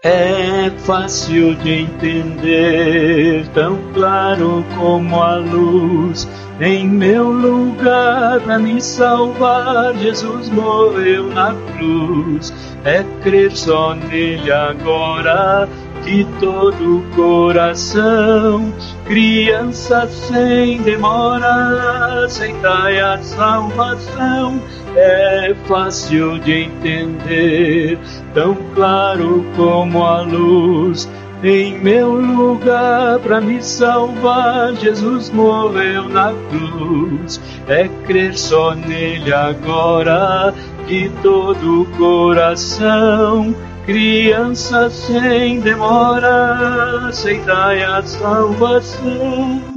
É fácil de entender, tão claro como a luz. Em meu lugar, para me salvar, Jesus morreu na cruz. É crer só nele agora, de todo o coração. Criança, sem demora, aceitai a salvação. É fácil de entender, tão claro como a luz. Em meu lugar, para me salvar, Jesus morreu na cruz. É crer só nele agora, de todo o coração. Criança, sem demora, aceitai a salvação.